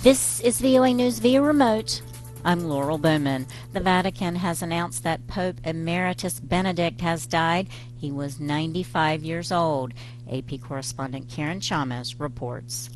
This is VOA News via remote. I'm Laurel Bowman. The Vatican has announced that Pope Emeritus Benedict has died. He was 95 years old. AP correspondent Karen Chalmers reports.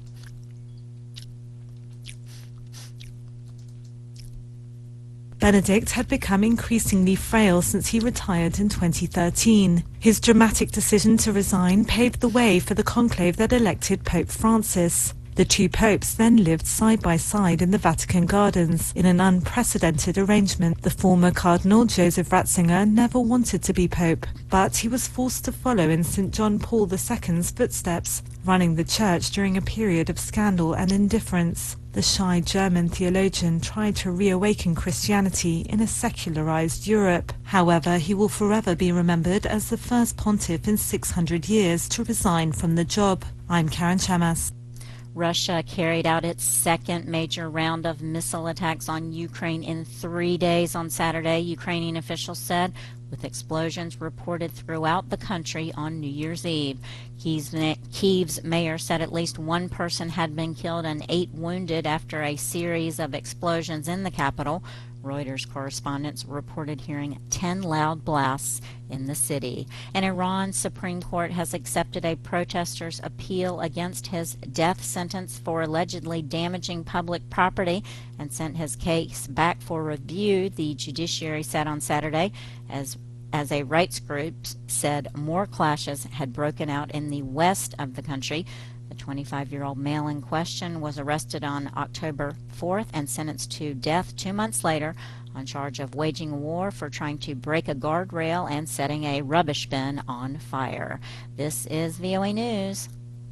Benedict had become increasingly frail since he retired in 2013. His dramatic decision to resign paved the way for the conclave that elected Pope Francis. The two popes then lived side by side in the Vatican Gardens in an unprecedented arrangement. The former Cardinal Joseph Ratzinger never wanted to be pope, but he was forced to follow in St. John Paul II's footsteps, running the church during a period of scandal and indifference. The shy German theologian tried to reawaken Christianity in a secularized Europe. However, he will forever be remembered as the first pontiff in 600 years to resign from the job. I'm Karen Chalmers. Russia carried out its second major round of missile attacks on Ukraine in 3 days on Saturday, Ukrainian officials said, with explosions reported throughout the country on New Year's Eve. Kyiv's mayor said at least one person had been killed and 8 wounded after a series of explosions in the capital. Reuters correspondents reported hearing 10 loud blasts in the city. And Iran's Supreme Court has accepted a protester's appeal against his death sentence for allegedly damaging public property and sent his case back for review, the judiciary said on Saturday, as a rights group said more clashes had broken out in the west of the country. The 25-year-old male in question was arrested on October 4th and sentenced to death 2 months later on charge of waging war for trying to break a guardrail and setting a rubbish bin on fire. This is VOA News.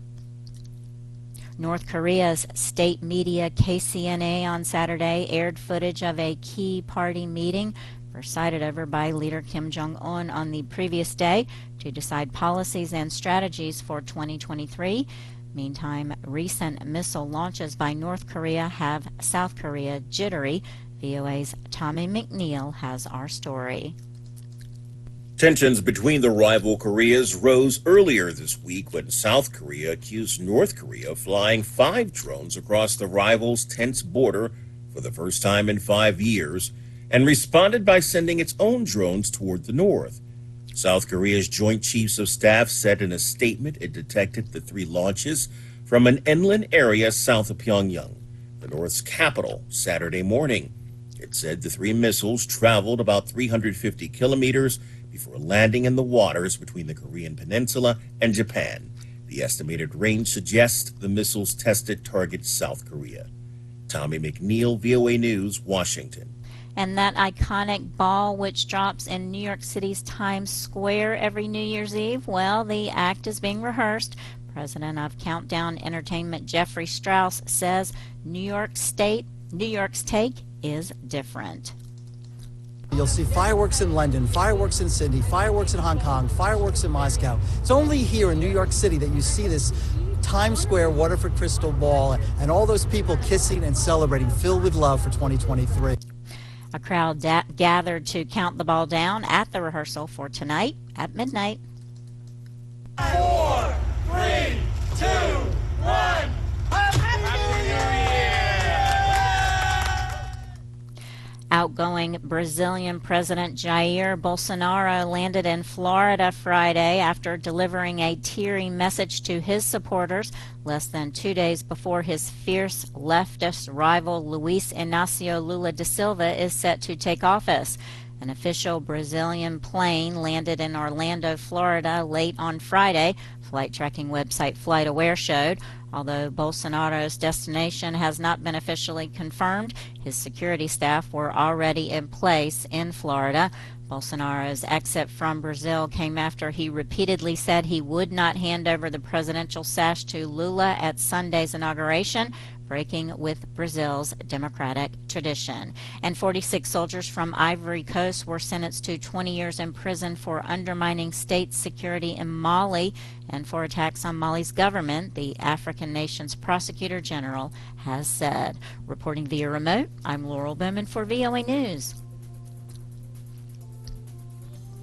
North Korea's state media KCNA on Saturday aired footage of a key party meeting presided over by leader Kim Jong-un on the previous day to decide policies and strategies for 2023. Meantime, recent missile launches by North Korea have South Korea jittery. VOA's Tommy McNeil has our story. Tensions between the rival Koreas rose earlier this week when South Korea accused North Korea of flying 5 drones across the rivals' tense border for the first time in 5 years, and responded by sending its own drones toward the north. South Korea's Joint Chiefs of Staff said in a statement it detected the 3 launches from an inland area south of Pyongyang, the North's capital, Saturday morning. It said the 3 missiles traveled about 350 kilometers before landing in the waters between the Korean peninsula and Japan. The estimated range suggests the missiles tested target South Korea. Tommy McNeil, VOA News, Washington. And that iconic ball which drops in New York City's Times Square every New Year's Eve, well, the act is being rehearsed. President of Countdown Entertainment Jeffrey Strauss says New York's take is different. You'll see fireworks in London, fireworks in Sydney, fireworks in Hong Kong, fireworks in Moscow. It's only here in New York City that you see this Times Square Waterford Crystal Ball and all those people kissing and celebrating, filled with love for 2023. A crowd gathered to count the ball down at the rehearsal for tonight at midnight. 4, 3, 2, 1. Happy New Year! Outgoing Brazilian President Jair Bolsonaro landed in Florida Friday after delivering a teary message to his supporters less than 2 days before his fierce leftist rival Luiz Inácio Lula da Silva is set to take office. An official Brazilian plane landed in Orlando, Florida late on Friday, flight tracking website FlightAware showed. Although Bolsonaro's destination has not been officially confirmed, his security staff were already in place in Florida. Bolsonaro's exit from Brazil came after he repeatedly said he would not hand over the presidential sash to Lula at Sunday's inauguration, breaking with Brazil's democratic tradition. And 46 soldiers from Ivory Coast were sentenced to 20 years in prison for undermining state security in Mali and for attacks on Mali's government, the African nation's prosecutor general has said. Reporting via remote, I'm Laurel Bowman for VOA News.